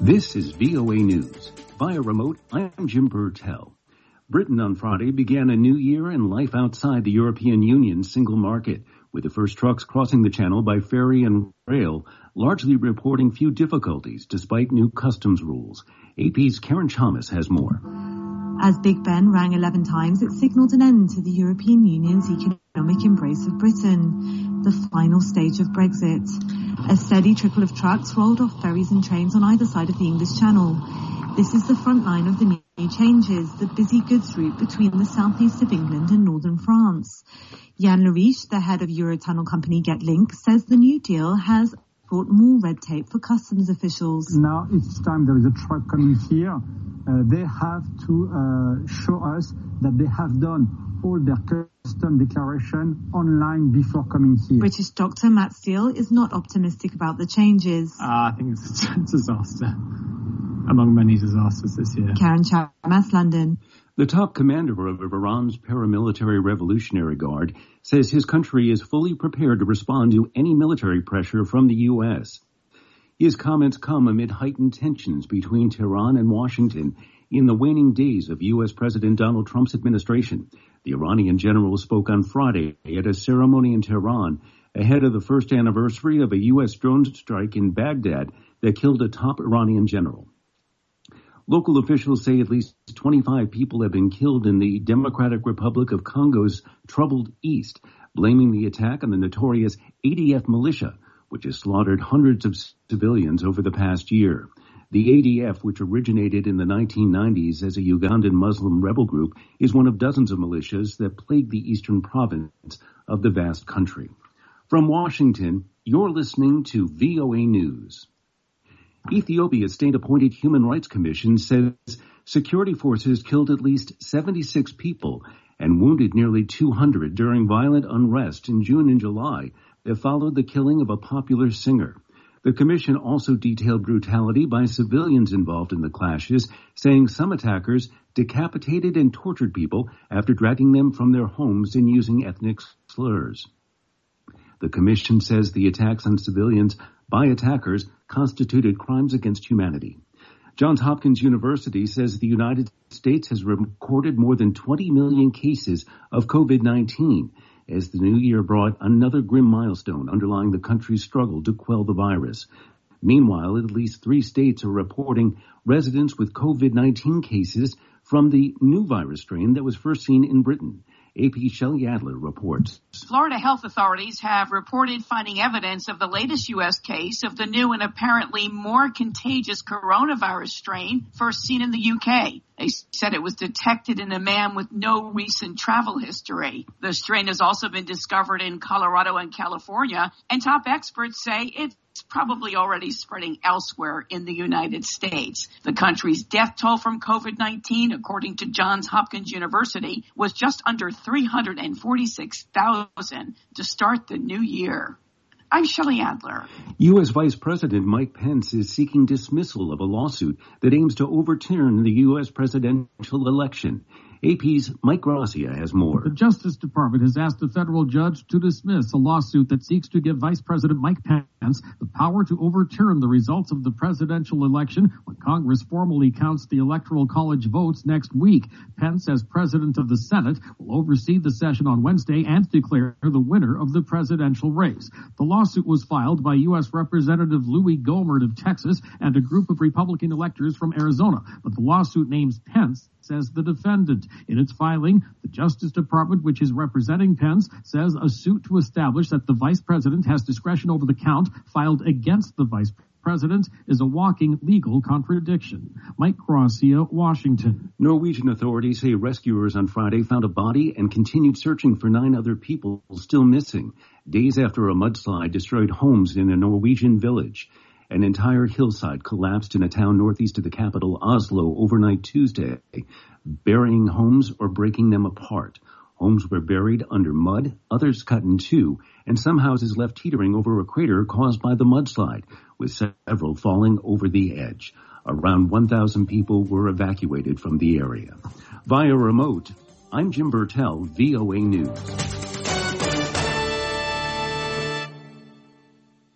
This is VOA News. Via remote, I'm Jim Burtell. Britain on Friday began a new year and life outside the European Union's single market, with the first trucks crossing the channel by ferry and rail, largely reporting few difficulties despite new customs rules. AP's Karen Chalmers has more. As Big Ben rang 11 times, it signalled an end to the European Union's economic embrace of Britain, the final stage of Brexit. A steady trickle of trucks rolled off ferries and trains on either side of the English Channel. This is the front line of the new changes, the busy goods route between the southeast of England and northern France. Yann Leriche, the head of Eurotunnel company Getlink, says the new deal has brought more red tape for customs officials. Now, each time there is a truck coming here, they have to show us that they have done all their custom declaration online before coming here. British doctor Matt Steele is not optimistic about the changes. I think it's a disaster, among many disasters this year. Karen Chalmers, London. The top commander of Iran's paramilitary Revolutionary Guard says his country is fully prepared to respond to any military pressure from the U.S. His comments come amid heightened tensions between Tehran and Washington in the waning days of U.S. President Donald Trump's administration. The Iranian general spoke on Friday at a ceremony in Tehran ahead of the first anniversary of a U.S. drone strike in Baghdad that killed a top Iranian general. Local officials say at least 25 people have been killed in the Democratic Republic of Congo's troubled east, blaming the attack on the notorious ADF militia, which has slaughtered hundreds of civilians over the past year. The ADF, which originated in the 1990s as a Ugandan Muslim rebel group, is one of dozens of militias that plague the eastern province of the vast country. From Washington, you're listening to VOA News. Ethiopia's state-appointed Human Rights Commission says security forces killed at least 76 people and wounded nearly 200 during violent unrest in June and July that followed the killing of a popular singer. The commission also detailed brutality by civilians involved in the clashes, saying some attackers decapitated and tortured people after dragging them from their homes and using ethnic slurs. The commission says the attacks on civilians by attackers constituted crimes against humanity. Johns Hopkins University says the United States has recorded more than 20 million cases of COVID-19 as the new year brought another grim milestone underlying the country's struggle to quell the virus. Meanwhile, at least 3 states are reporting residents with COVID-19 cases from the new virus strain that was first seen in Britain. AP Shelley Adler reports. Florida health authorities have reported finding evidence of the latest U.S. case of the new and apparently more contagious coronavirus strain first seen in the U.K. They said it was detected in a man with no recent travel history. The strain has also been discovered in Colorado and California, and top experts say it's probably already spreading elsewhere in the United States. The country's death toll from COVID-19, according to Johns Hopkins University, was just under 346,000 to start the new year. I'm Shelley Adler. U.S. Vice President Mike Pence is seeking dismissal of a lawsuit that aims to overturn the U.S. presidential election. AP's Mike Gracia has more. The Justice Department has asked a federal judge to dismiss a lawsuit that seeks to give Vice President Mike Pence the power to overturn the results of the presidential election when Congress formally counts the Electoral College votes next week. Pence, as president of the Senate, will oversee the session on Wednesday and declare the winner of the presidential race. The lawsuit was filed by U.S. Representative Louis Gohmert of Texas and a group of Republican electors from Arizona, but the lawsuit names Pence as the defendant. In its filing, the Justice Department, which is representing Pence, says a suit to establish that the vice president has discretion over the count filed against the vice president is a walking legal contradiction. Mike Gracia, Washington. Norwegian authorities say rescuers on Friday found a body and continued searching for 9 other people still missing, days after a mudslide destroyed homes in a Norwegian village. An entire hillside collapsed in a town northeast of the capital, Oslo, overnight Tuesday, burying homes or breaking them apart. Homes were buried under mud, others cut in two, and some houses left teetering over a crater caused by the mudslide, with several falling over the edge. Around 1,000 people were evacuated from the area. Via remote, I'm Jim Burtell, VOA News.